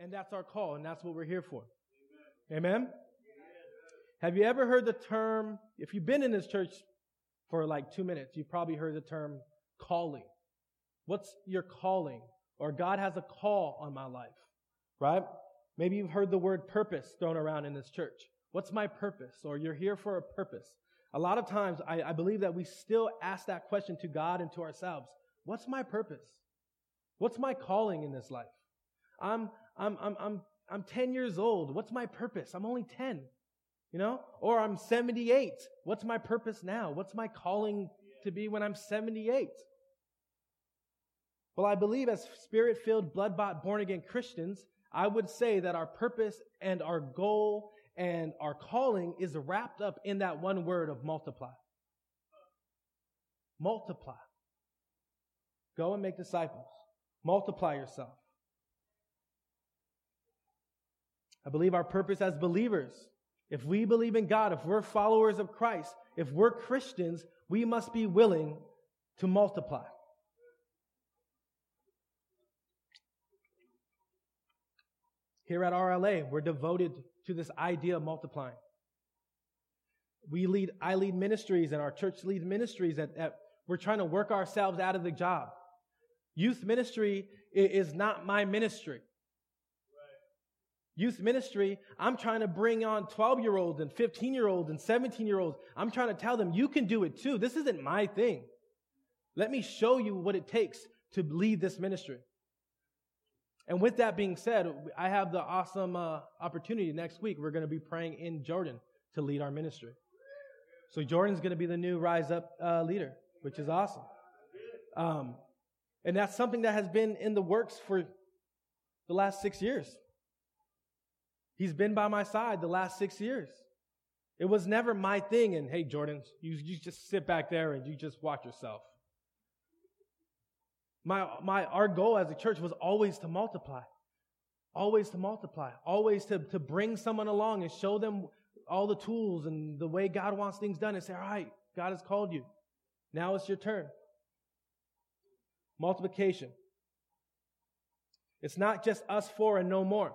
And that's our call, and that's what we're here for. Amen? Have you ever heard the term, if you've been in this church for like 2 minutes, you've probably heard the term calling. What's your calling? Or God has a call on my life, right? Maybe you've heard the word purpose thrown around in this church. What's my purpose? Or you're here for a purpose. A lot of times, I believe that we still ask that question to God and to ourselves. What's my purpose? What's my calling in this life? I'm 10 years old. What's my purpose? I'm only 10, Or I'm 78. What's my purpose now? What's my calling to be when I'm 78? Well, I believe as Spirit-filled, blood-bought, born-again Christians, I would say that our purpose and our goal and our calling is wrapped up in that one word of multiply. Multiply. Go and make disciples. Multiply yourself. I believe our purpose as believers, if we believe in God, if we're followers of Christ, if we're Christians, we must be willing to multiply. Here at RLA, we're devoted to this idea of multiplying. I lead ministries, and our church leads ministries that we're trying to work ourselves out of the job. Youth ministry is not my ministry. Youth ministry, I'm trying to bring on 12-year-olds and 15-year-olds and 17-year-olds. I'm trying to tell them, you can do it too. This isn't my thing. Let me show you what it takes to lead this ministry. And with that being said, I have the awesome opportunity next week. We're going to be praying in Jordan to lead our ministry. So Jordan's going to be the new Rise Up leader, which is awesome. And that's something that has been in the works for the last 6 years. He's been by my side the last 6 years. It was never my thing. And hey, Jordan, you just sit back there and you just watch yourself. Our goal as a church was always to multiply. Always to multiply. Always to bring someone along and show them all the tools and the way God wants things done and say, all right, God has called you. Now it's your turn. Multiplication. It's not just us four and no more.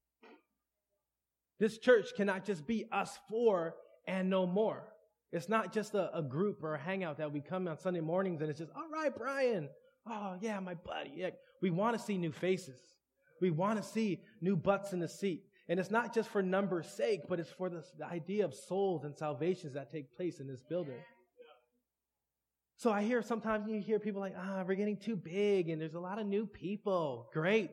This church cannot just be us four and no more. It's not just a group or a hangout that we come on Sunday mornings and it's just, all right, Brian. Oh, yeah, my buddy. Yeah. We want to see new faces. We want to see new butts in the seat. And it's not just for numbers' sake, but it's for the idea of souls and salvations that take place in this building. So I hear sometimes you hear people like, we're getting too big and there's a lot of new people. Great.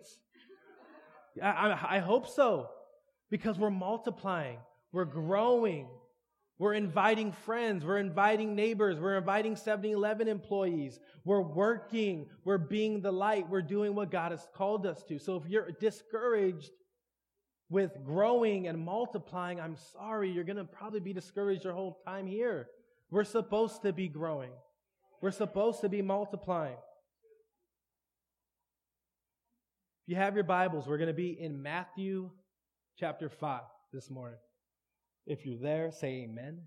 I hope so. Because we're multiplying, we're growing, we're inviting friends, we're inviting neighbors, we're inviting 7-Eleven employees, we're working, we're being the light, we're doing what God has called us to. So if you're discouraged with growing and multiplying, I'm sorry, you're going to probably be discouraged your whole time here. We're supposed to be growing. We're supposed to be multiplying. If you have your Bibles, we're going to be in Matthew chapter 5 this morning. If you're there, say amen. Amen.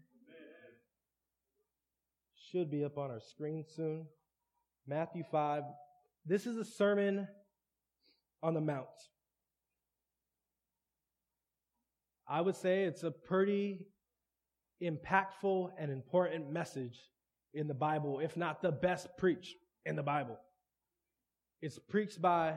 Should be up on our screen soon. Matthew 5. This is a sermon on the Mount. I would say it's a pretty impactful and important message in the Bible, if not the best preach in the Bible. It's preached by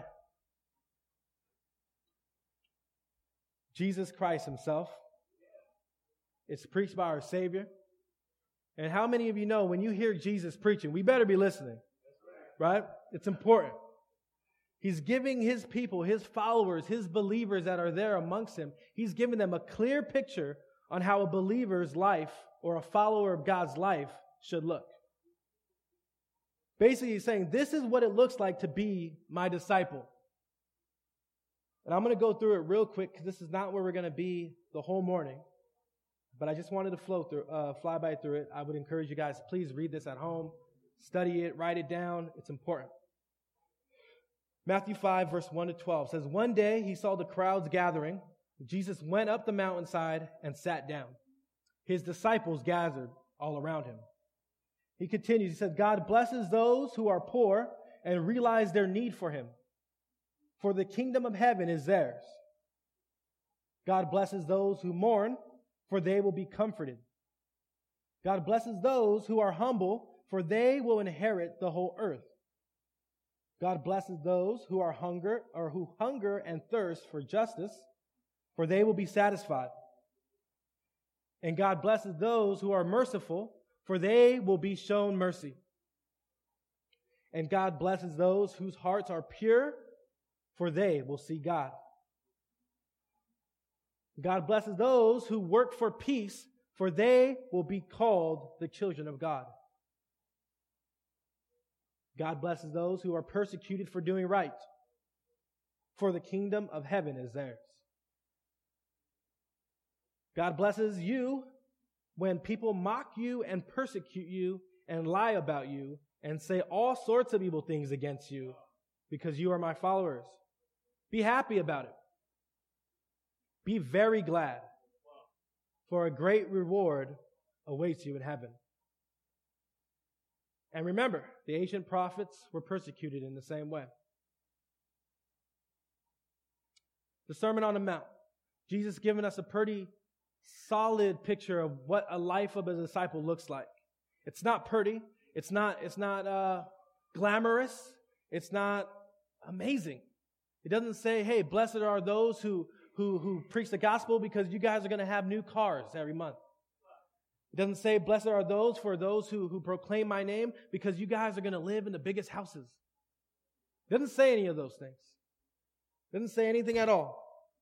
Jesus Christ himself. It's preached by our Savior. And how many of you know when you hear Jesus preaching, we better be listening, right? It's important. He's giving his people, his followers, his believers that are there amongst him, he's giving them a clear picture on how a believer's life or a follower of God's life should look. Basically, he's saying, this is what it looks like to be my disciple. And I'm going to go through it real quick because this is not where we're going to be the whole morning. But I just wanted to fly by through it. I would encourage you guys, please read this at home. Study it, write it down. It's important. Matthew 5, verse 1 to 12 says, one day he saw the crowds gathering. Jesus went up the mountainside and sat down. His disciples gathered all around him. He continues, he said, God blesses those who are poor and realize their need for him. for the kingdom of heaven is theirs. God blesses those who mourn, for they will be comforted. God blesses those who are humble, for they will inherit the whole earth. God blesses those who hunger and thirst for justice, for they will be satisfied. And God blesses those who are merciful, for they will be shown mercy. And God blesses those whose hearts are pure, for they will see God. God blesses those who work for peace, for they will be called the children of God. God blesses those who are persecuted for doing right, for the kingdom of heaven is theirs. God blesses you when people mock you and persecute you and lie about you and say all sorts of evil things against you because you are my followers. Be happy about it. Be very glad, for a great reward awaits you in heaven. And remember, the ancient prophets were persecuted in the same way. The Sermon on the Mount. Jesus giving us a pretty solid picture of what a life of a disciple looks like. It's not pretty. It's not glamorous. It's not amazing. It doesn't say, hey, blessed are those who preach the gospel because you guys are going to have new cars every month. It doesn't say, blessed are those who proclaim my name because you guys are going to live in the biggest houses. It doesn't say any of those things. It doesn't say anything at all.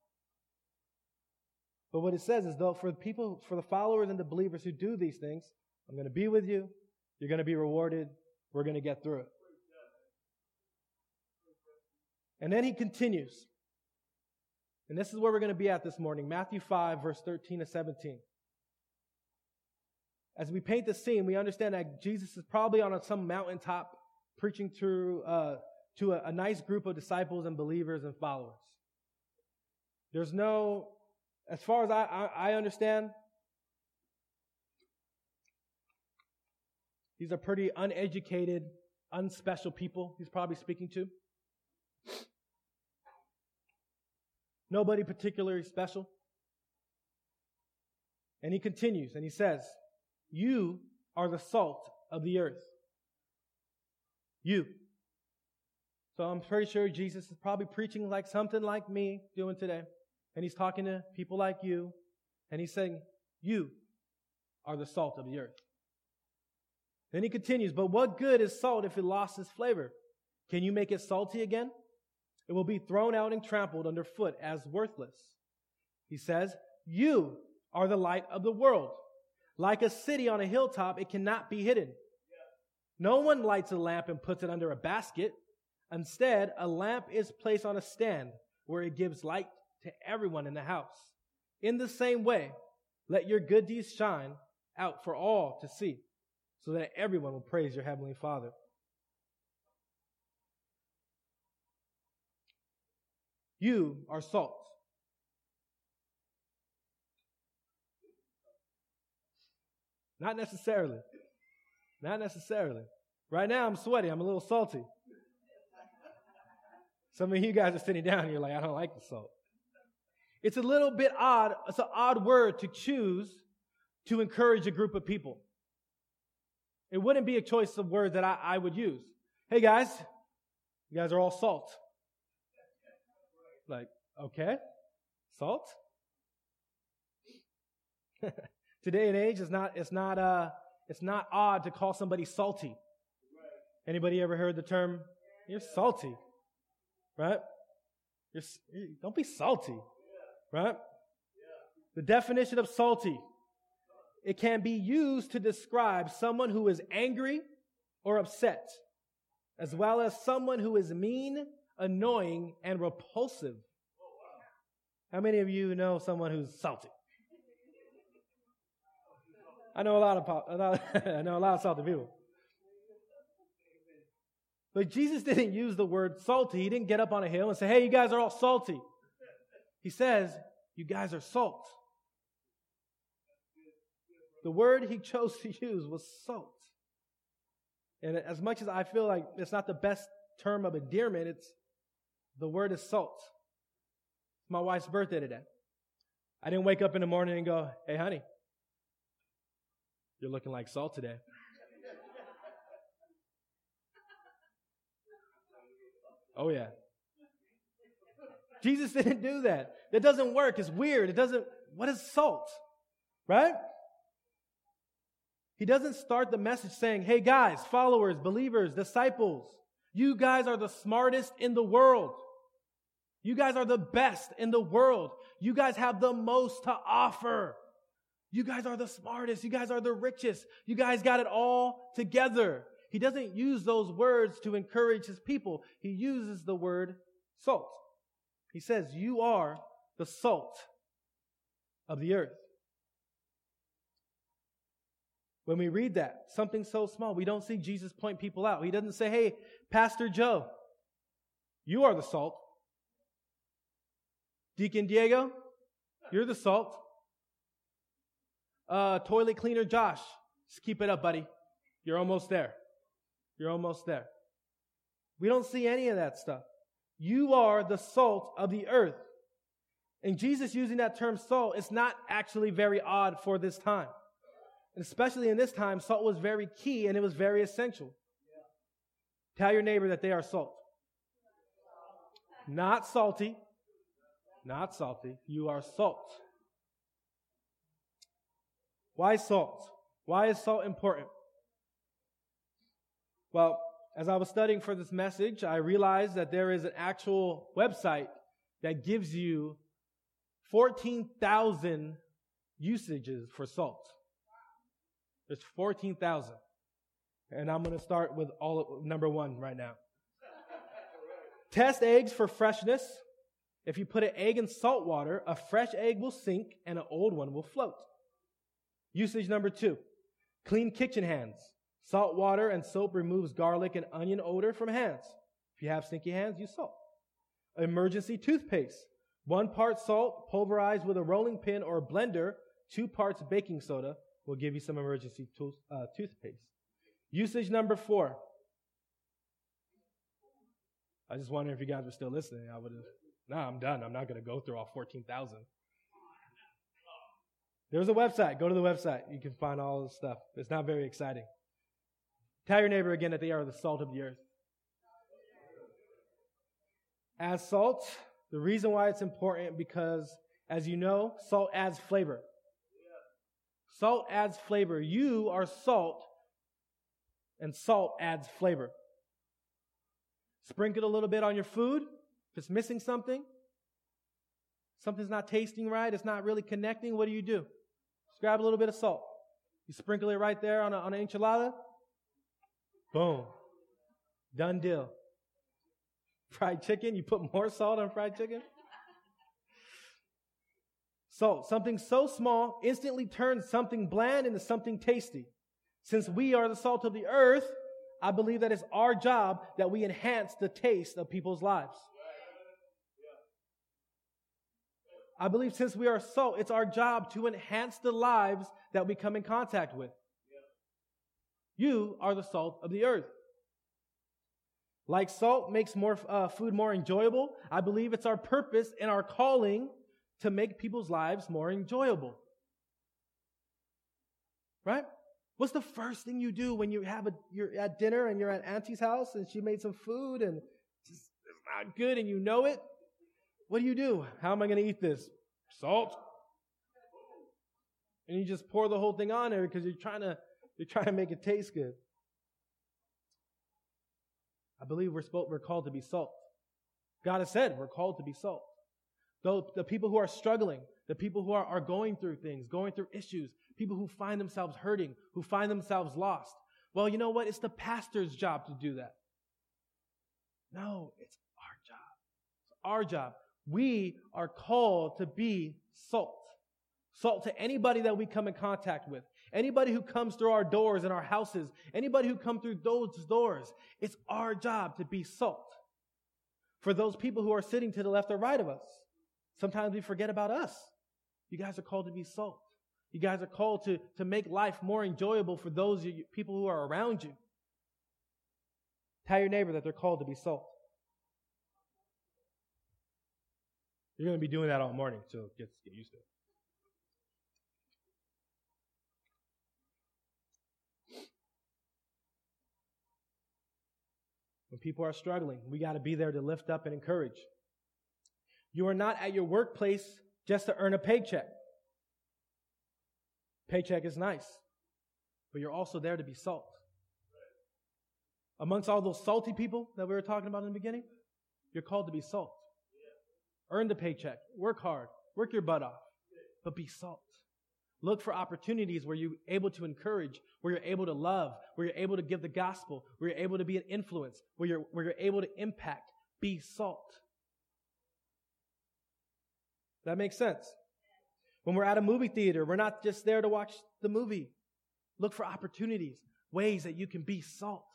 But what it says is, though, for the followers and the believers who do these things, I'm going to be with you. You're going to be rewarded. We're going to get through it. And then he continues. And this is where we're going to be at this morning. Matthew 5, verse 13 to 17. As we paint the scene, we understand that Jesus is probably on some mountaintop preaching to a nice group of disciples and believers and followers. There's no, as far as I understand, these are pretty uneducated, unspecial people he's probably speaking to. Nobody particularly special. And he continues and he says, you are the salt of the earth. You. So I'm pretty sure Jesus is probably preaching like something like me doing today. And he's talking to people like you. And he's saying, you are the salt of the earth. Then he continues, but what good is salt if it lost its flavor? Can you make it salty again? It will be thrown out and trampled underfoot as worthless. He says, you are the light of the world. Like a city on a hilltop, it cannot be hidden. No one lights a lamp and puts it under a basket. Instead, a lamp is placed on a stand where it gives light to everyone in the house. In the same way, let your good deeds shine out for all to see, so that everyone will praise your heavenly Father. You are salt. Not necessarily. Not necessarily. Right now I'm sweaty. I'm a little salty. Some of you guys are sitting down and you're like, I don't like the salt. It's a little bit odd. It's an odd word to choose to encourage a group of people. It wouldn't be a choice of words that I would use. Hey guys, you guys are all salt. Like, okay, salt? Today and age, it's not odd to call somebody salty. Anybody ever heard the term, you're salty, right? Don't be salty, right? The definition of salty, it can be used to describe someone who is angry or upset, as well as someone who is mean, annoying, and repulsive. How many of you know someone who's salty? I know a lot of salty people. But Jesus didn't use the word salty. He didn't get up on a hill and say, hey, you guys are all salty. He says, you guys are salt. The word he chose to use was salt. And as much as I feel like it's not the best term of endearment, The word is salt. It's my wife's birthday today. I didn't wake up in the morning and go, hey, honey, you're looking like salt today. Oh, yeah. Jesus didn't do that. That doesn't work. It's weird. What is salt? Right? He doesn't start the message saying, hey guys, followers, believers, disciples, you guys are the smartest in the world. You guys are the best in the world. You guys have the most to offer. You guys are the smartest. You guys are the richest. You guys got it all together. He doesn't use those words to encourage his people. He uses the word salt. He says, you are the salt of the earth. When we read that, something so small, we don't see Jesus point people out. He doesn't say, hey, Pastor Joe, you are the salt. Deacon Diego, you're the salt. Toilet cleaner Josh, just keep it up, buddy. You're almost there. You're almost there. We don't see any of that stuff. You are the salt of the earth. And Jesus using that term salt is not actually very odd for this time. And especially in this time, salt was very key and it was very essential. Tell your neighbor that they are salt. Not salty. Not salty. You are salt. Why salt? Why is salt important? Well, as I was studying for this message, I realized that there is an actual website that gives you 14,000 usages for salt. There's 14,000. And I'm going to start with number one right now. Test eggs for freshness. If you put an egg in salt water, a fresh egg will sink and an old one will float. Usage number 2. Clean kitchen hands. Salt water and soap removes garlic and onion odor from hands. If you have stinky hands, use salt. Emergency toothpaste. 1 part salt pulverized with a rolling pin or a blender. 2 parts baking soda will give you some emergency toothpaste. Usage number 4. I just wonder if you guys were still listening. I'm done. I'm not going to go through all 14,000. There's a website. Go to the website. You can find all this stuff. It's not very exciting. Tell your neighbor again that they are the salt of the earth. As salt, the reason why it's important because, as you know, salt adds flavor. Salt adds flavor. You are salt, and salt adds flavor. Sprinkle a little bit on your food. If it's missing something, something's not tasting right, it's not really connecting, what do? Just grab a little bit of salt. You sprinkle it right there on an enchilada. Boom. Done deal. Fried chicken, you put more salt on fried chicken. Salt, something so small, instantly turns something bland into something tasty. Since we are the salt of the earth, I believe that it's our job that we enhance the taste of people's lives. I believe since we are salt, it's our job to enhance the lives that we come in contact with. You are the salt of the earth. Like salt makes food more enjoyable, I believe it's our purpose and our calling to make people's lives more enjoyable. Right? What's the first thing you do when you're at dinner and you're at Auntie's house and she made some food and it's not good and you know it? What do? How am I going to eat this? Salt. And you just pour the whole thing on there because you're trying to make it taste good. I believe we're called to be salt. God has said we're called to be salt. Though the people who are struggling, the people who are going through things, going through issues, people who find themselves hurting, who find themselves lost. Well, you know what? It's the pastor's job to do that. No, it's our job. It's our job. We are called to be salt. Salt to anybody that we come in contact with. Anybody who comes through our doors and our houses. Anybody who comes through those doors. It's our job to be salt. For those people who are sitting to the left or right of us. Sometimes we forget about us. You guys are called to be salt. You guys are called to make life more enjoyable for those people who are around you. Tell your neighbor that they're called to be salt. You're going to be doing that all morning, so get used to it. When people are struggling, we got to be there to lift up and encourage. You are not at your workplace just to earn a paycheck. Paycheck is nice, but you're also there to be salt. Amongst all those salty people that we were talking about in the beginning, you're called to be salt. Earn the paycheck. Work hard. Work your butt off. But be salt. Look for opportunities where you're able to encourage, where you're able to love, where you're able to give the gospel, where you're able to be an influence, where you're able to impact. Be salt. That makes sense. When we're at a movie theater, we're not just there to watch the movie. Look for opportunities, ways that you can be salt.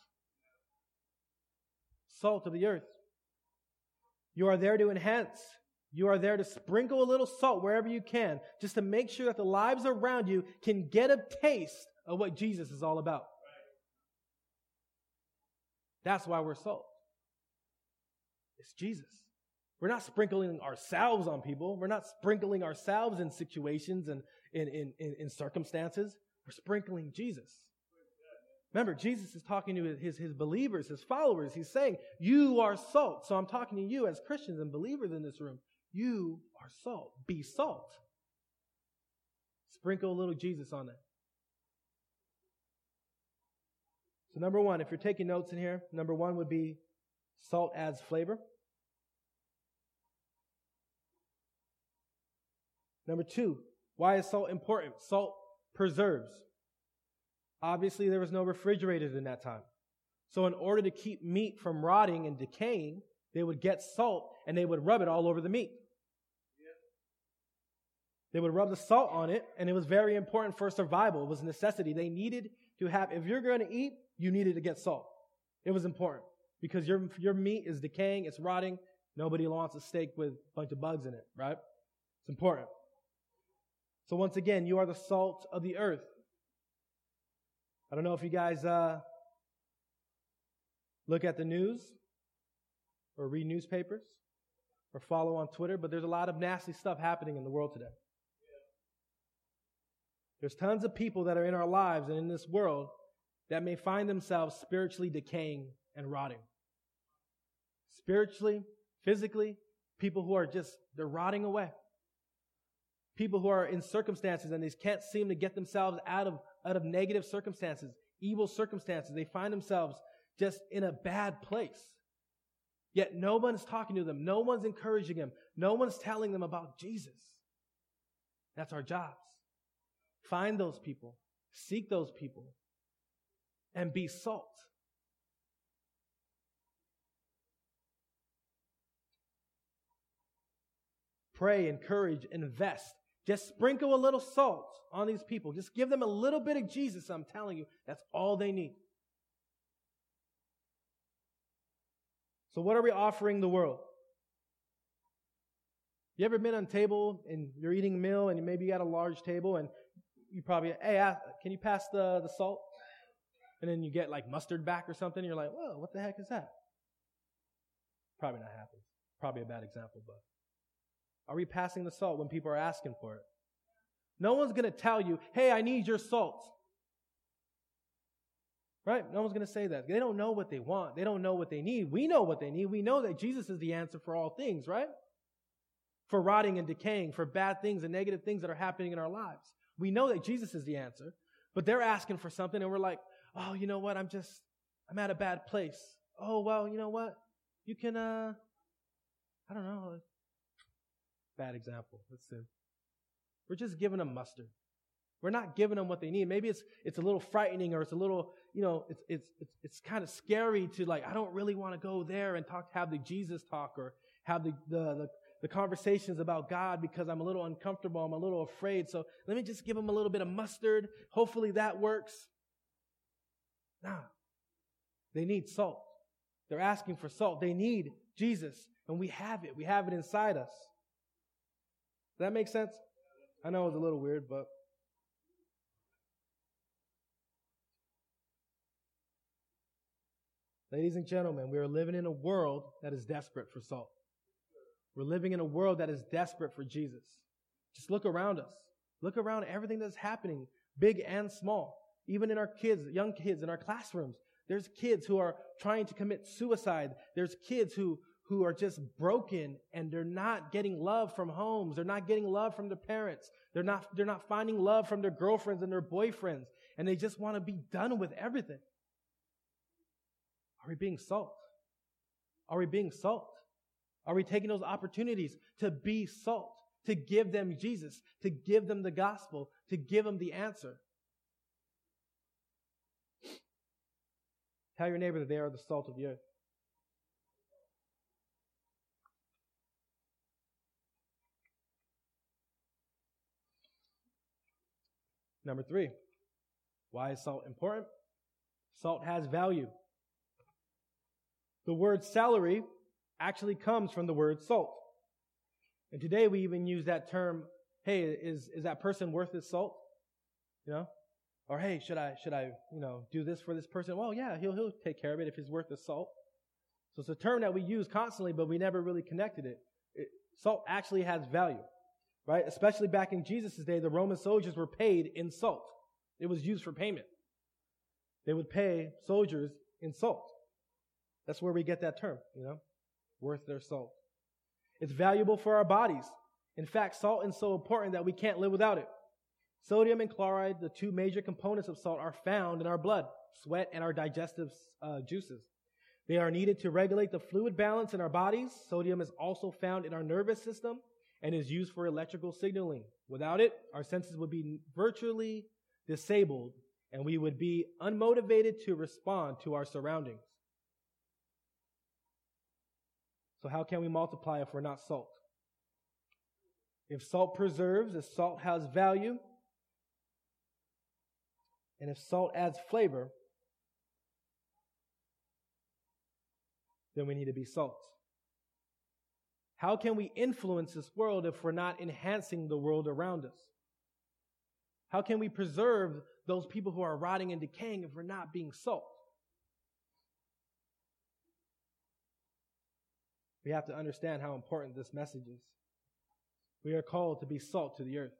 Salt of the earth. You are there to enhance. You are there to sprinkle a little salt wherever you can, just to make sure that the lives around you can get a taste of what Jesus is all about. That's why we're salt. It's Jesus. We're not sprinkling ourselves on people. We're not sprinkling ourselves in situations and in circumstances. We're sprinkling Jesus. Remember, Jesus is talking to his believers, his followers. He's saying, you are salt. So I'm talking to you as Christians and believers in this room. You are salt. Be salt. Sprinkle a little Jesus on that. So number one, if you're taking notes in here, number one would be salt adds flavor. Number two, why is salt important? Salt preserves. Obviously, there was no refrigerators in that time. So in order to keep meat from rotting and decaying, they would get salt and they would rub it all over the meat. They would rub the salt on it, and it was very important for survival. It was a necessity. They needed to have, if you're going to eat, you needed to get salt. It was important because your meat is decaying, it's rotting. Nobody wants a steak with a bunch of bugs in it, right? It's important. So once again, you are the salt of the earth. I don't know if you guys look at the news or read newspapers or follow on Twitter, but there's a lot of nasty stuff happening in the world today. There's tons of people that are in our lives and in this world that may find themselves spiritually decaying and rotting. Spiritually, physically, people who are they're rotting away. People who are in circumstances and they can't seem to get themselves out of negative circumstances, evil circumstances. They find themselves just in a bad place. Yet no one's talking to them. No one's encouraging them. No one's telling them about Jesus. That's our jobs. Find those people. Seek those people. And be salt. Pray, encourage, invest. Just sprinkle a little salt on these people. Just give them a little bit of Jesus. I'm telling you, that's all they need. So what are we offering the world? You ever been on a table and you're eating a meal and maybe you got a large table and you probably, hey, can you pass the salt? And then you get like mustard back or something. And you're like, whoa, what the heck is that? Probably not happening. Probably a bad example, but are we passing the salt when people are asking for it? No one's going to tell you, hey, I need your salt. Right? No one's going to say that. They don't know what they want. They don't know what they need. We know what they need. We know that Jesus is the answer for all things, right? For rotting and decaying, for bad things and negative things that are happening in our lives. We know that Jesus is the answer, but they're asking for something and we're like, oh, you know what? I'm at a bad place. Oh, well, you know what? You can, I don't know. Bad example. Let's see. We're just giving them mustard. We're not giving them what they need. Maybe it's a little frightening or it's a little, it's kind of scary to like, I don't really want to go there and have the Jesus talk or have the conversations about God because I'm a little uncomfortable. I'm a little afraid. So let me just give them a little bit of mustard. Hopefully that works. Nah. They need salt. They're asking for salt. They need Jesus. And we have it. We have it inside us. Does that make sense? I know it was a little weird, but ladies and gentlemen, we are living in a world that is desperate for salt. We're living in a world that is desperate for Jesus. Just look around us. Look around everything that's happening, big and small. Even in our kids, young kids in our classrooms, there's kids who are trying to commit suicide. There's kids who are just broken and they're not getting love from homes. They're not getting love from their parents. They're not finding love from their girlfriends and their boyfriends. And they just want to be done with everything. Are we being salt? Are we being salt? Are we taking those opportunities to be salt, to give them Jesus, to give them the gospel, to give them the answer? Tell your neighbor that they are the salt of the earth. Number 3, why is salt important? Salt has value. The word salary actually comes from the word salt. And today we even use that term, hey, is that person worth his salt? You know? Or hey, should I do this for this person? Well, yeah, he'll take care of it if he's worth his salt. So it's a term that we use constantly, but we never really connected it. Salt actually has value, right? Especially back in Jesus' day, the Roman soldiers were paid in salt. It was used for payment. They would pay soldiers in salt. That's where we get that term, worth their salt. It's valuable for our bodies. In fact, salt is so important that we can't live without it. Sodium and chloride, the two major components of salt, are found in our blood, sweat, and our digestive juices. They are needed to regulate the fluid balance in our bodies. Sodium is also found in our nervous system and is used for electrical signaling. Without it, our senses would be virtually disabled and we would be unmotivated to respond to our surroundings. So how can we multiply if we're not salt? If salt preserves, if salt has value, and if salt adds flavor, then we need to be salt. How can we influence this world if we're not enhancing the world around us? How can we preserve those people who are rotting and decaying if we're not being salt? We have to understand how important this message is. We are called to be salt to the earth.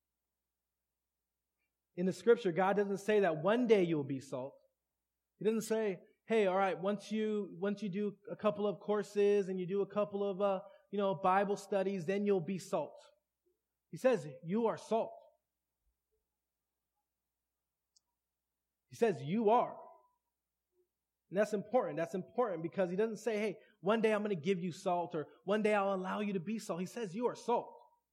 In the scripture, God doesn't say that one day you will be salt. He doesn't say, hey, all right, once you do a couple of courses and you do a couple of Bible studies, then you'll be salt. He says you are salt. He says you are. And that's important. That's important because he doesn't say, hey, one day I'm going to give you salt or one day I'll allow you to be salt. He says you are salt.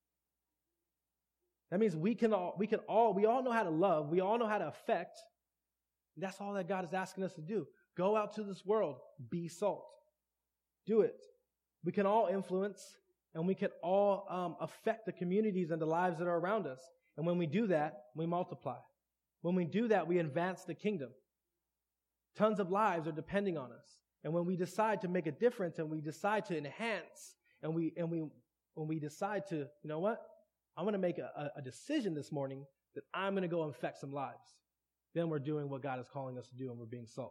That means we all know how to love. We all know how to affect. And that's all that God is asking us to do. Go out to this world. Be salt. Do it. We can all influence and we can all affect the communities and the lives that are around us. And when we do that, we multiply. When we do that, we advance the kingdom. Tons of lives are depending on us. And when we decide to make a difference and we decide to enhance and when we decide to, you know what? I'm going to make a decision this morning that I'm going to go infect some lives. Then we're doing what God is calling us to do and we're being salt.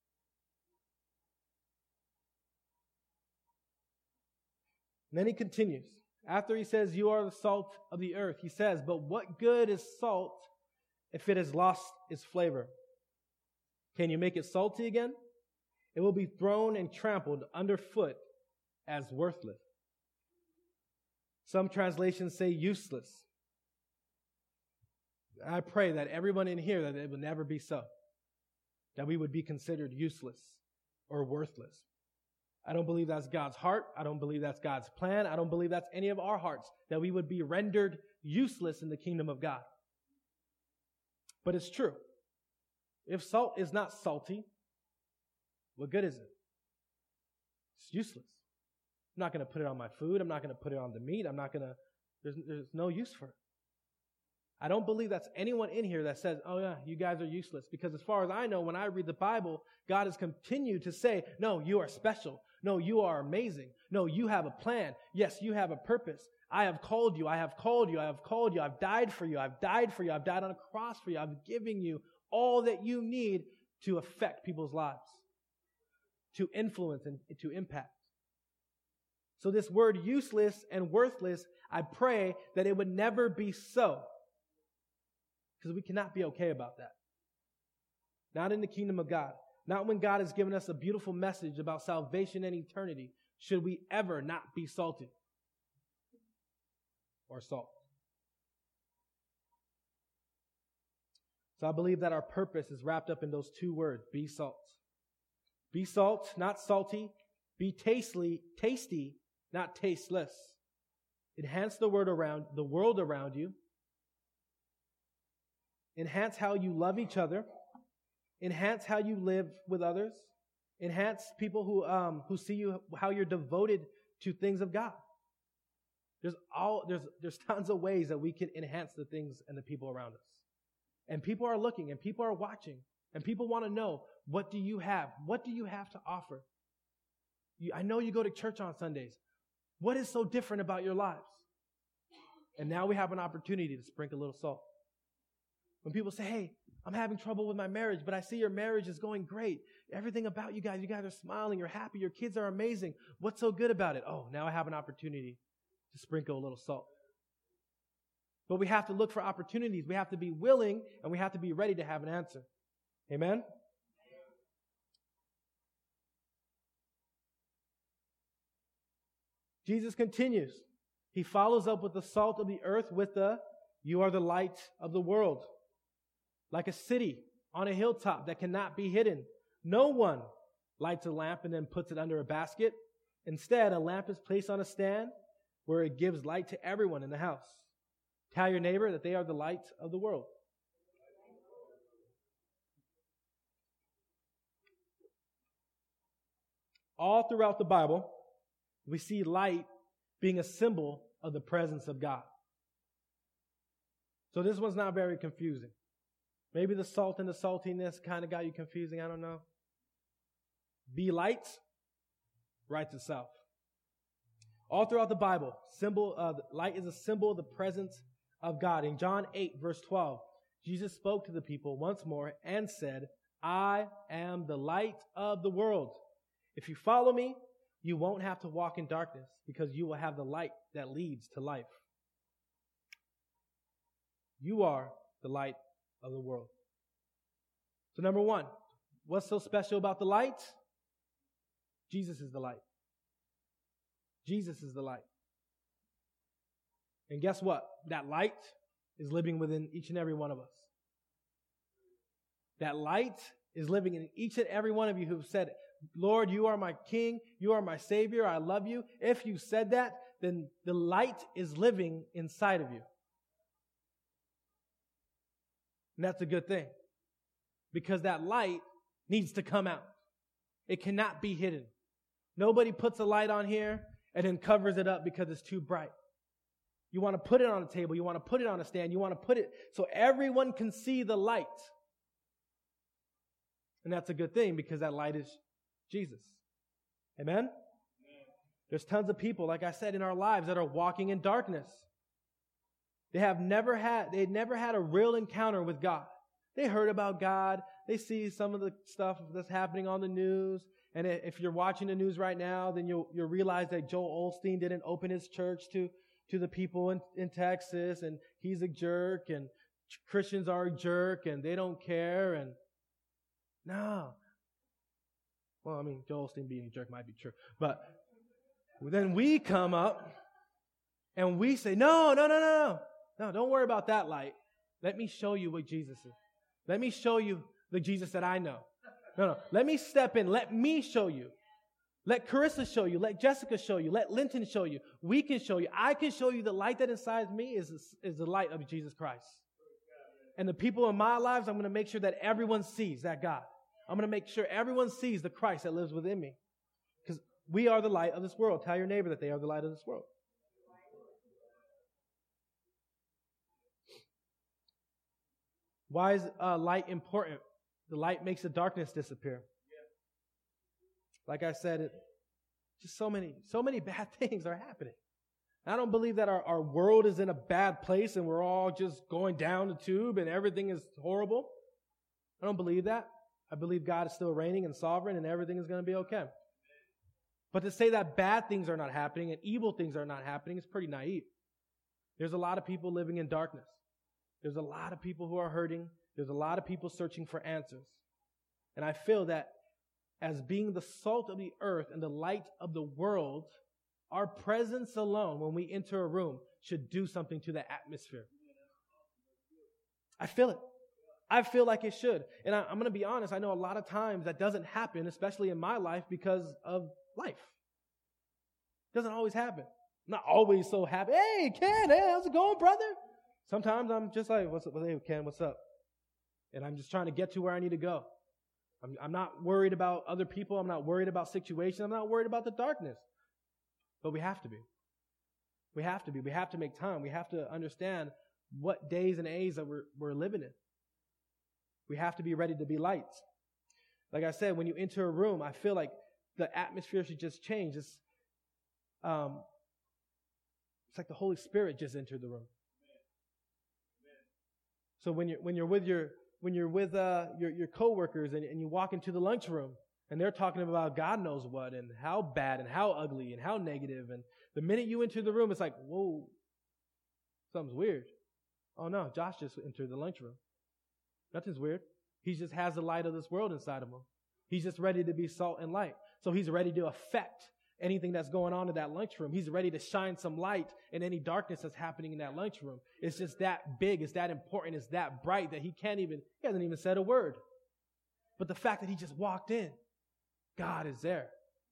And then he continues. After he says, you are the salt of the earth, he says, but what good is salt if it has lost its flavor? Can you make it salty again? It will be thrown and trampled underfoot as worthless. Some translations say useless. I pray that everyone in here, that it will never be so. That we would be considered useless or worthless. I don't believe that's God's heart. I don't believe that's God's plan. I don't believe that's any of our hearts, that we would be rendered useless in the kingdom of God. But it's true. If salt is not salty, what good is it? It's useless. I'm not going to put it on my food. I'm not going to put it on the meat. There's no use for it. I don't believe that's anyone in here that says, oh yeah, you guys are useless. Because as far as I know, when I read the Bible, God has continued to say, no, you are special. No, you are amazing. No, you have a plan. Yes, you have a purpose. I have called you. I have called you. I have called you. I've died for you. I've died for you. I've died on a cross for you. I've given you all that you need to affect people's lives, to influence and to impact. So this word useless and worthless, I pray that it would never be so. Because we cannot be okay about that. Not in the kingdom of God. Not when God has given us a beautiful message about salvation and eternity, should we ever not be salted or salt. So I believe that our purpose is wrapped up in those two words, be salt. Be salt, not salty. Be tasty, not tasteless. Enhance the world around you. Enhance how you love each other. Enhance how you live with others. Enhance people who see you, how you're devoted to things of God. There's tons of ways that we can enhance the things and the people around us. And people are looking and people are watching and people want to know, what do you have? What do you have to offer? I know you go to church on Sundays. What is so different about your lives? And now we have an opportunity to sprinkle a little salt. When people say, hey, I'm having trouble with my marriage, but I see your marriage is going great. Everything about you guys are smiling, you're happy, your kids are amazing. What's so good about it? Oh, now I have an opportunity to sprinkle a little salt. But we have to look for opportunities. We have to be willing and we have to be ready to have an answer. Amen? Jesus continues. He follows up with the salt of the earth with you are the light of the world. Like a city on a hilltop that cannot be hidden. No one lights a lamp and then puts it under a basket. Instead, a lamp is placed on a stand where it gives light to everyone in the house. Tell your neighbor that they are the light of the world. All throughout the Bible, we see light being a symbol of the presence of God. So this one's not very confusing. Maybe the salt and the saltiness kind of got you confusing. I don't know. Be light, writes itself. All throughout the Bible, light is a symbol of the presence of God. In John 8, verse 12, Jesus spoke to the people once more and said, I am the light of the world. If you follow me, you won't have to walk in darkness because you will have the light that leads to life. You are the light of the world. So number one, what's so special about the light? Jesus is the light. Jesus is the light. And guess what? That light is living within each and every one of us. That light is living in each and every one of you who've said, Lord, you are my King. You are my Savior. I love you. If you said that, then the light is living inside of you. And that's a good thing. Because that light needs to come out. It cannot be hidden. Nobody puts a light on here and then covers it up because it's too bright. You want to put it on a table. You want to put it on a stand. You want to put it so everyone can see the light. And that's a good thing because that light is Jesus. Amen? There's tons of people, like I said, in our lives that are walking in darkness. They never had a real encounter with God. They heard about God. They see some of the stuff that's happening on the news. And if you're watching the news right now, then you'll realize that Joel Osteen didn't open his church to the people in Texas, and he's a jerk, and Christians are a jerk, and they don't care, and no. Well, I mean, Joel Osteen being a jerk might be true. But then we come up, and we say, no, don't worry about that light. Let me show you what Jesus is. Let me show you the Jesus that I know. No. Let me step in. Let me show you. Let Carissa show you. Let Jessica show you. Let Linton show you. We can show you. I can show you the light that inside me is the light of Jesus Christ. And the people in my lives, I'm going to make sure that everyone sees that God. I'm going to make sure everyone sees the Christ that lives within me. Because we are the light of this world. Tell your neighbor that they are the light of this world. Why is light important? The light makes the darkness disappear. Like I said, just so many bad things are happening. I don't believe that our world is in a bad place and we're all just going down the tube and everything is horrible. I don't believe that. I believe God is still reigning and sovereign and everything is going to be okay. But to say that bad things are not happening and evil things are not happening is pretty naive. There's a lot of people living in darkness. There's a lot of people who are hurting. There's a lot of people searching for answers. And I feel that as being the salt of the earth and the light of the world, our presence alone when we enter a room should do something to the atmosphere. I feel it. I feel like it should. And I'm going to be honest, I know a lot of times that doesn't happen, especially in my life, because of life. It doesn't always happen. I'm not always so happy. Hey, Ken, hey, how's it going, brother? Sometimes I'm just like, what's up? Hey, Ken, what's up? And I'm just trying to get to where I need to go. I'm not worried about other people. I'm not worried about situations. I'm not worried about the darkness. But we have to be. We have to be. We have to make time. We have to understand what days and age that we're living in. We have to be ready to be lights. Like I said, when you enter a room, I feel like the atmosphere should just change. It's like the Holy Spirit just entered the room. So when you're with your coworkers and you walk into the lunchroom and they're talking about God knows what and how bad and how ugly and how negative, and the minute you enter the room, it's like, whoa, something's weird. Oh no, Josh just entered the lunchroom. Nothing's weird. He just has the light of this world inside of him. He's just ready to be salt and light. So he's ready to affect anything that's going on in that lunchroom. He's ready to shine some light in any darkness that's happening in that lunchroom. It's just that big, it's that important, it's that bright that he hasn't even said a word. But the fact that he just walked in, God is there.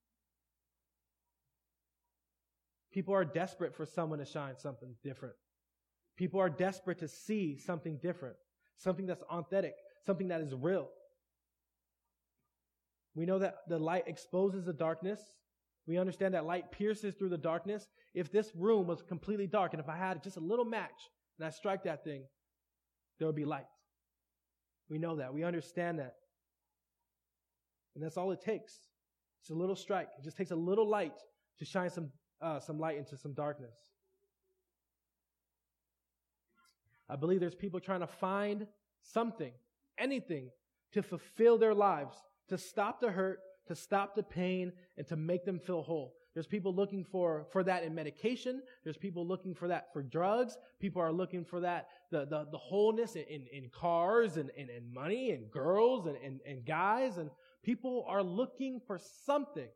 People are desperate for someone to shine something different. People are desperate to see something different, something that's authentic, something that is real. We know that the light exposes the darkness. We understand that light pierces through the darkness. If this room was completely dark and if I had just a little match and I strike that thing, there would be light. We know that. We understand that. And that's all it takes. It's a little strike. It just takes a little light to shine some light into some darkness. I believe there's people trying to find something, anything, to fulfill their lives, to stop the hurt, to stop the pain, and to make them feel whole. There's people looking for that in medication. There's people looking for that for drugs. People are looking for that, the wholeness in cars and money and girls and guys. And people are looking for something.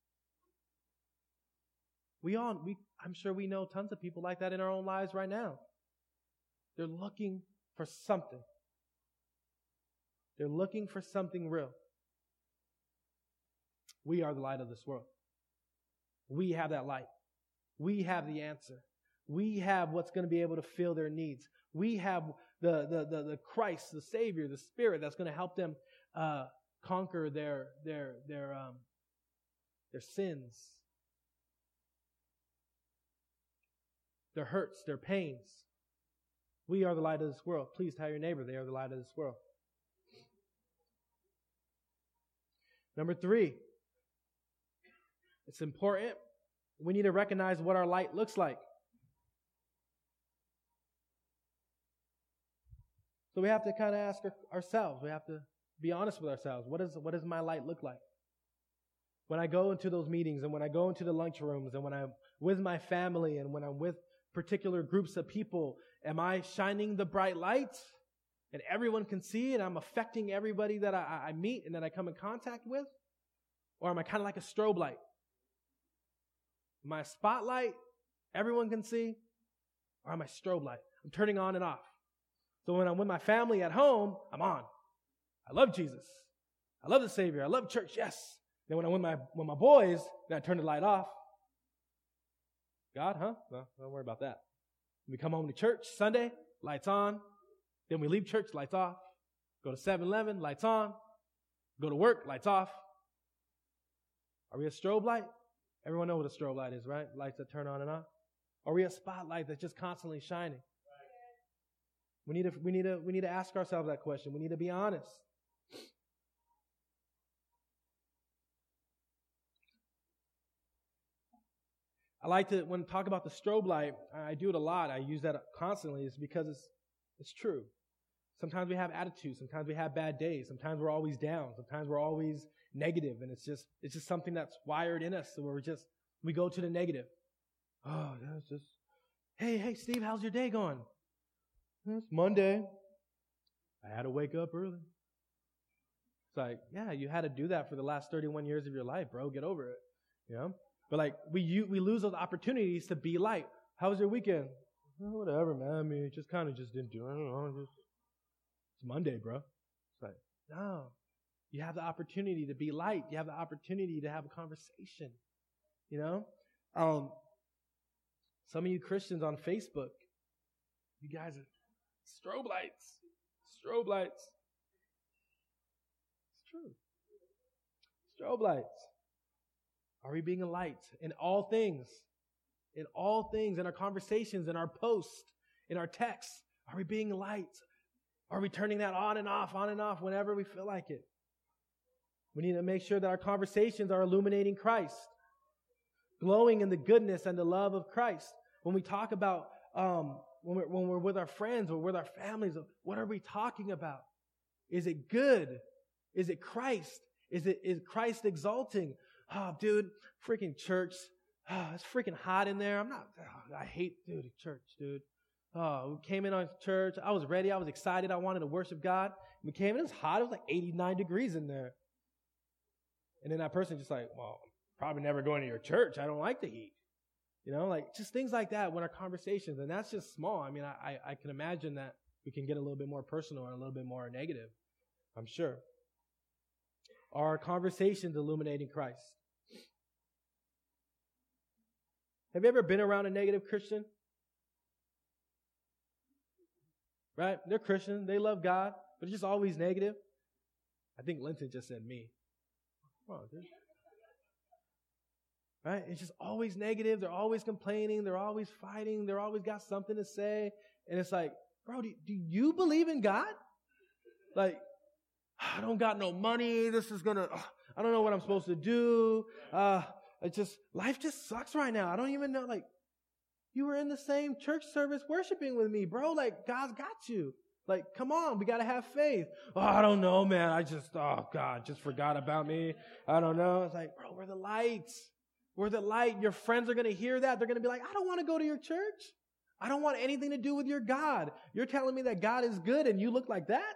I'm sure we know tons of people like that in our own lives right now. They're looking for something. They're looking for something real. We are the light of this world. We have that light. We have the answer. We have what's going to be able to fill their needs. We have the Christ, the Savior, the Spirit that's going to help them conquer their sins, their hurts, their pains. We are the light of this world. Please tell your neighbor they are the light of this world. Number 3, it's important. We need to recognize what our light looks like. So we have to kind of ask ourselves. We have to be honest with ourselves. What does my light look like? When I go into those meetings and when I go into the lunchrooms and when I'm with my family and when I'm with particular groups of people, am I shining the bright light and everyone can see and I'm affecting everybody that I meet and that I come in contact with? Or am I kind of like a strobe light? Am I a spotlight everyone can see? Or am I strobe light? I'm turning on and off. So when I'm with my family at home, I'm on. I love Jesus. I love the Savior. I love church, yes. Then when I'm with my boys, then I turn the light off. God, huh? No, don't worry about that. We come home to church Sunday, lights on. Then we leave church, lights off. Go to 7-Eleven, lights on. Go to work, lights off. Are we a strobe light? Everyone know what a strobe light is, right? Lights that turn on and off. Are we a spotlight that's just constantly shining? We need to ask ourselves that question. We need to be honest. I like to, when I talk about the strobe light, I do it a lot. I use that constantly. It's because it's true. Sometimes we have attitudes. Sometimes we have bad days. Sometimes we're always down. Sometimes we're always negative. And it's just something that's wired in us. So we go to the negative. Oh, yeah, it's just, hey, Steve, how's your day going? It's Monday. I had to wake up early. It's like, yeah, you had to do that for the last 31 years of your life, bro. Get over it. You know? But like, we lose those opportunities to be light. How was your weekend? Oh, whatever, man. I mean, just kind of just didn't do it. I don't know. It's Monday, bro. It's like, no. You have the opportunity to be light. You have the opportunity to have a conversation. You know? Some of you Christians on Facebook, you guys are strobe lights. Strobe lights. It's true. Strobe lights. Are we being a light in all things? In all things, in our conversations, in our posts, in our texts, are we being light? Are we turning that on and off whenever we feel like it? We need to make sure that our conversations are illuminating Christ, glowing in the goodness and the love of Christ. When we talk about, when we're with our friends or with our families, what are we talking about? Is it good? Is it Christ? Is Christ exalting? Oh, dude, freaking church. Oh, it's freaking hot in there. I hate, church, dude. Oh, we came in on church. I was ready. I was excited. I wanted to worship God. We came in. It was hot. It was like 89 degrees in there. And then that person just like, well, probably never going to your church. I don't like the heat. You know, like just things like that when our conversations, and that's just small. I mean, I can imagine that we can get a little bit more personal and a little bit more negative, I'm sure. Are our conversations illuminating Christ? Have you ever been around a negative Christian? Right? They're Christian. They love God, but it's just always negative. I think Linton just said me. Come on, dude. Right? It's just always negative. They're always complaining. They're always fighting. They're always got something to say. And it's like, bro, do you believe in God? Like, I don't got no money. I don't know what I'm supposed to do. Life just sucks right now. I don't even know, like, you were in the same church service worshiping with me, bro. Like, God's got you. Like, come on, we got to have faith. Oh, I don't know, man. God just forgot about me. I don't know. It's like, bro, we're the lights. We're the light. Your friends are going to hear that. They're going to be like, I don't want to go to your church. I don't want anything to do with your God. You're telling me that God is good and you look like that?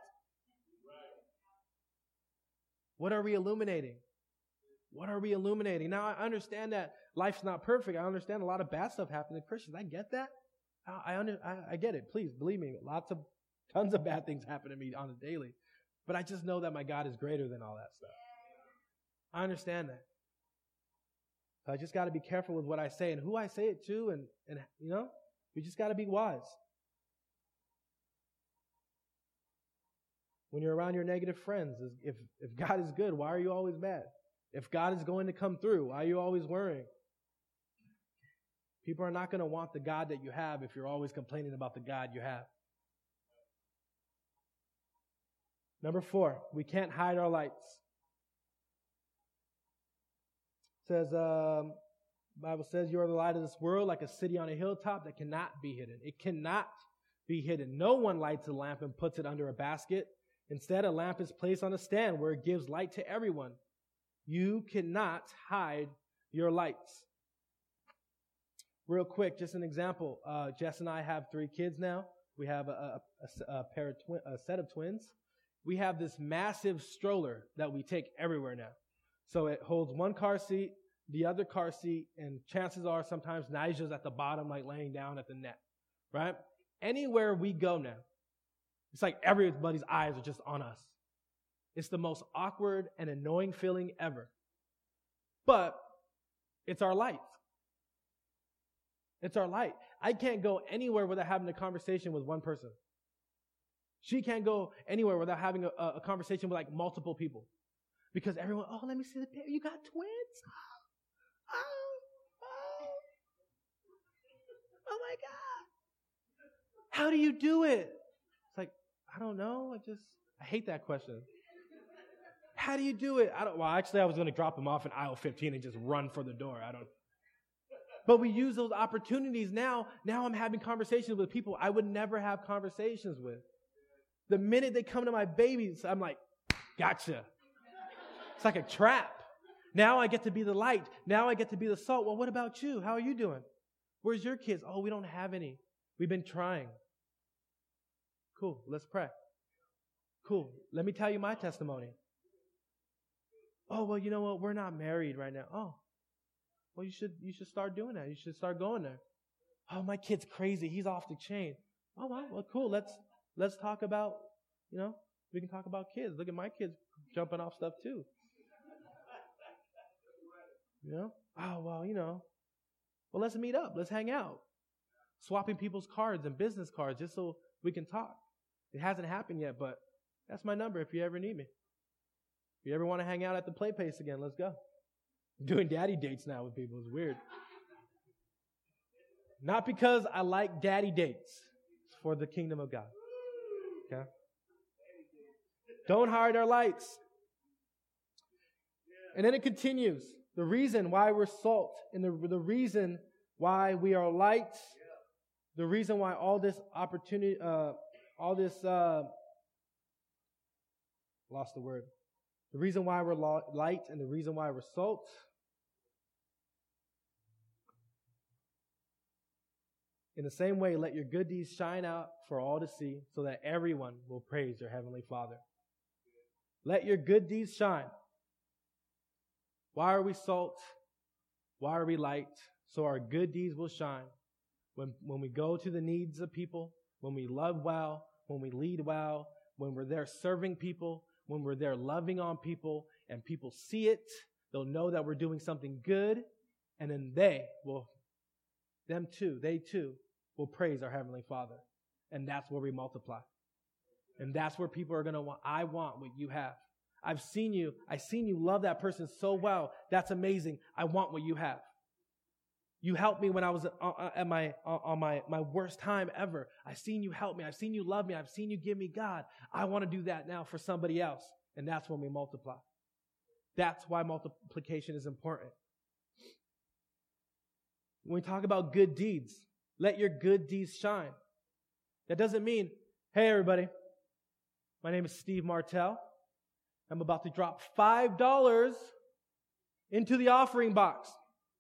What are we illuminating? What are we illuminating? Now, I understand that life's not perfect. I understand a lot of bad stuff happens to Christians. I get that. I get it. Please, believe me. Tons of bad things happen to me on a daily. But I just know that my God is greater than all that stuff. I understand that. So I just got to be careful with what I say and who I say it to. And you know, we just got to be wise. When you're around your negative friends, if God is good, why are you always mad? If God is going to come through, why are you always worrying? People are not going to want the God that you have if you're always complaining about the God you have. Number 4, we can't hide our lights. It says, the Bible says, you are the light of this world, like a city on a hilltop that cannot be hidden. It cannot be hidden. No one lights a lamp and puts it under a basket. Instead, a lamp is placed on a stand where it gives light to everyone. You cannot hide your lights. Real quick, just an example. Jess and I have 3 kids now. We have a set of twins. We have this massive stroller that we take everywhere now. So it holds one car seat, the other car seat, and chances are sometimes Nigel's at the bottom, like laying down at the net, right? Anywhere we go now, it's like everybody's eyes are just on us. It's the most awkward and annoying feeling ever. But it's our light. It's our light. I can't go anywhere without having a conversation with one person. She can't go anywhere without having a conversation with like multiple people. Because everyone, oh, let me see the picture. You got twins? Oh my God. How do you do it? It's like, I don't know. I hate that question. How do you do it? Actually, I was going to drop them off in aisle 15 and just run for the door. But we use those opportunities now. Now I'm having conversations with people I would never have conversations with. The minute they come to my babies, I'm like, gotcha. It's like a trap. Now I get to be the light. Now I get to be the salt. Well, what about you? How are you doing? Where's your kids? Oh, we don't have any. We've been trying. Cool. Let's pray. Cool. Let me tell you my testimony. Oh, well, you know what? We're not married right now. Oh, well, you should start doing that. You should start going there. Oh, my kid's crazy. He's off the chain. Oh, well, cool. Let's talk about, we can talk about kids. Look at my kids jumping off stuff too. Oh, well, well, let's meet up. Let's hang out. Swapping people's cards and business cards just so we can talk. It hasn't happened yet, but that's my number if you ever need me. If you ever want to hang out at the play place again, let's go. I'm doing daddy dates now with people. It's weird. Not because I like daddy dates. It's for the kingdom of God. Okay? Don't hide our lights. And then it continues. The reason why we're salt and the reason why we are light, the reason why all this opportunity, lost the word. The reason why we're light and the reason why we're salt. In the same way, let your good deeds shine out for all to see so that everyone will praise your heavenly Father. Let your good deeds shine. Why are we salt? Why are we light? So our good deeds will shine. When we go to the needs of people, when we love well, when we lead well, when we're there serving people, when we're there loving on people, and people see it, they'll know that we're doing something good, and then they too will praise our Heavenly Father. And that's where we multiply. And that's where people are going to want, I want what you have. I've seen you love that person so well. That's amazing. I want what you have. You helped me when I was at my worst time ever. I've seen you help me. I've seen you love me. I've seen you give me God. I want to do that now for somebody else. And that's when we multiply. That's why multiplication is important. When we talk about good deeds, let your good deeds shine. That doesn't mean, hey everybody, my name is Steve Martell. I'm about to drop $5 into the offering box.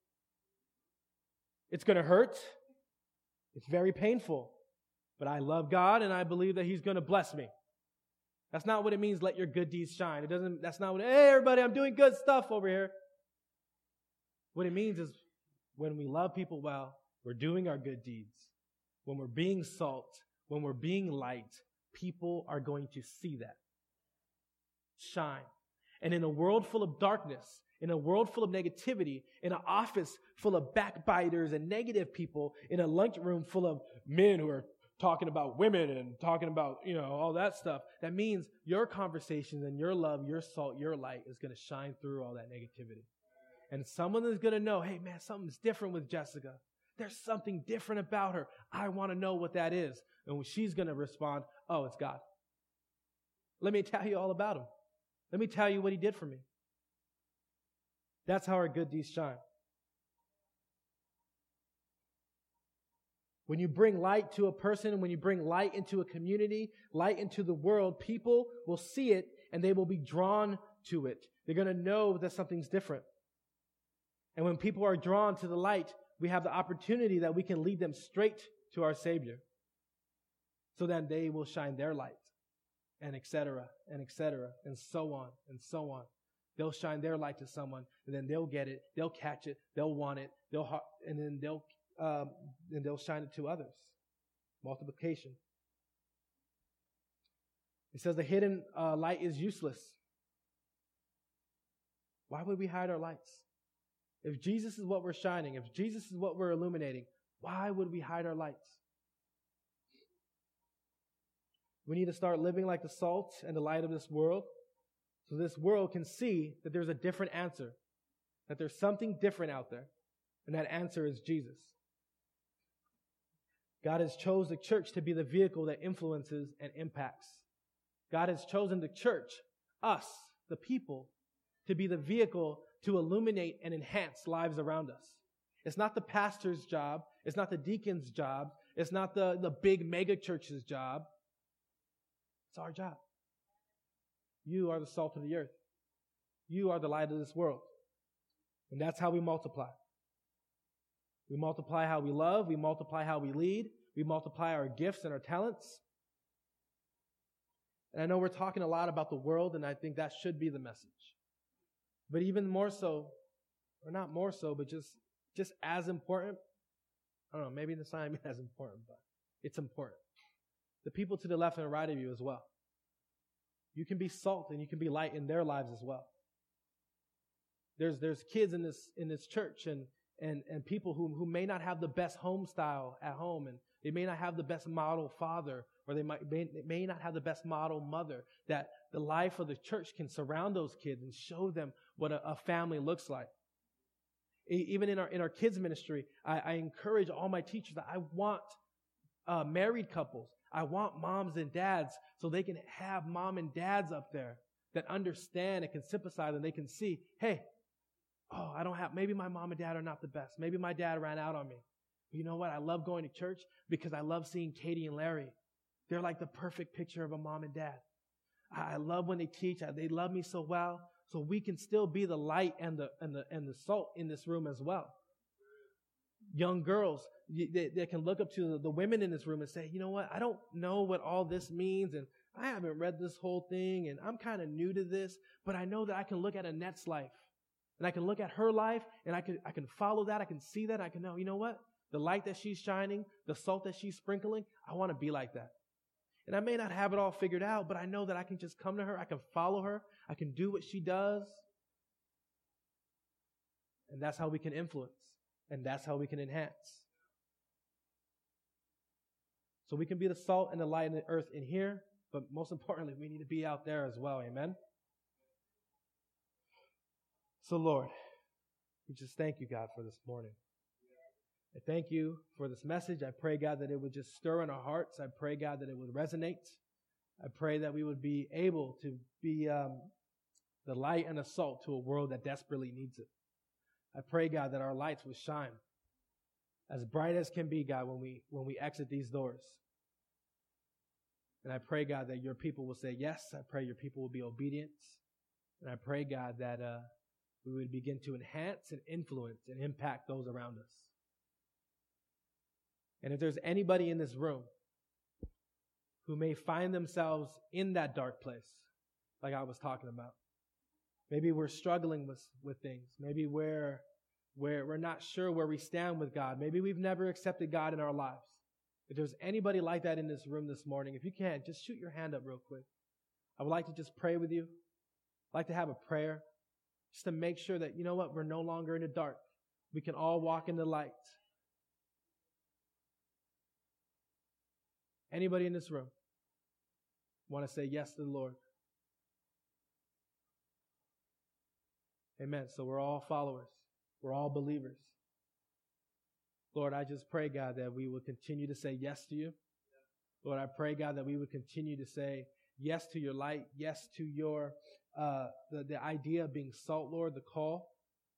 It's going to hurt. It's very painful. But I love God and I believe that He's going to bless me. That's not what it means, let your good deeds shine. That's not what, hey everybody, I'm doing good stuff over here. What it means is when we love people well, we're doing our good deeds. When we're being salt, when we're being light, people are going to see that. Shine. And in a world full of darkness, in a world full of negativity, in an office full of backbiters and negative people, in a lunchroom full of men who are talking about women and talking about, all that stuff, that means your conversations and your love, your salt, your light is going to shine through all that negativity. And someone is going to know, hey man, something's different with Jessica. There's something different about her. I want to know what that is. And she's going to respond, oh, it's God. Let me tell you all about Him. Let me tell you what He did for me. That's how our good deeds shine. When you bring light to a person, when you bring light into a community, light into the world, people will see it and they will be drawn to it. They're going to know that something's different. And when people are drawn to the light, we have the opportunity that we can lead them straight to our Savior. So then they will shine their light. And et cetera, and so on, and so on. They'll shine their light to someone, and then they'll get it, they'll catch it, they'll want it, and then they'll shine it to others. Multiplication. It says the hidden light is useless. Why would we hide our lights? If Jesus is what we're shining, if Jesus is what we're illuminating, why would we hide our lights? We need to start living like the salt and the light of this world so this world can see that there's a different answer, that there's something different out there, and that answer is Jesus. God has chosen the church to be the vehicle that influences and impacts. God has chosen the church, us, the people, to be the vehicle to illuminate and enhance lives around us. It's not the pastor's job. It's not the deacon's job. It's not the big mega church's job. It's our job. You are the salt of the earth. You are the light of this world. And that's how we multiply. We multiply how we love. We multiply how we lead. We multiply our gifts and our talents. And I know we're talking a lot about the world, and I think that should be the message. But even more so, or not more so, but just as important, I don't know, maybe it's not even as important, but it's important. The people to the left and right of you as well. You can be salt and you can be light in their lives as well. There's kids in this church and people who may not have the best home style at home, and they may not have the best model father, or they may not have the best model mother, that the life of the church can surround those kids and show them what a family looks like. Even in our kids ministry, I encourage all my teachers that I want married couples. I want moms and dads so they can have mom and dads up there that understand and can sympathize, and they can see, hey, maybe my mom and dad are not the best. Maybe my dad ran out on me. But you know what? I love going to church because I love seeing Katie and Larry. They're like the perfect picture of a mom and dad. I love when they teach. They love me so well. So we can still be the light and the salt in this room as well. Young girls, they can look up to the women in this room and say, you know what? I don't know what all this means, and I haven't read this whole thing, and I'm kind of new to this, but I know that I can look at Annette's life, and I can look at her life, and I can follow that. I can see that. I can know, you know what? The light that she's shining, the salt that she's sprinkling, I want to be like that. And I may not have it all figured out, but I know that I can just come to her. I can follow her. I can do what she does. And that's how we can influence. And that's how we can enhance. So we can be the salt and the light in the earth in here, but most importantly, we need to be out there as well. Amen? So Lord, we just thank you, God, for this morning. I thank you for this message. I pray, God, that it would just stir in our hearts. I pray, God, that it would resonate. I pray that we would be able to be the light and the salt to a world that desperately needs it. I pray, God, that our lights will shine as bright as can be, God, when we exit these doors. And I pray, God, that your people will say yes. I pray your people will be obedient. And I pray, God, that we would begin to enhance and influence and impact those around us. And if there's anybody in this room who may find themselves in that dark place, like I was talking about, maybe we're struggling with things. Maybe we're not sure where we stand with God. Maybe we've never accepted God in our lives. If there's anybody like that in this room this morning, if you can, just shoot your hand up real quick. I would like to just pray with you. I'd like to have a prayer just to make sure that, you know what, we're no longer in the dark. We can all walk in the light. Anybody in this room want to say yes to the Lord? Amen. So we're all followers. We're all believers. Lord, I just pray, God, that we will continue to say yes to you. Lord, I pray, God, that we would continue to say yes to your light, yes to your the idea of being salt, Lord, the call.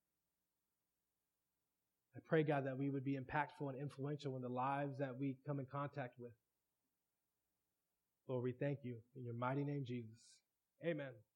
I pray, God, that we would be impactful and influential in the lives that we come in contact with. Lord, we thank you in your mighty name, Jesus. Amen.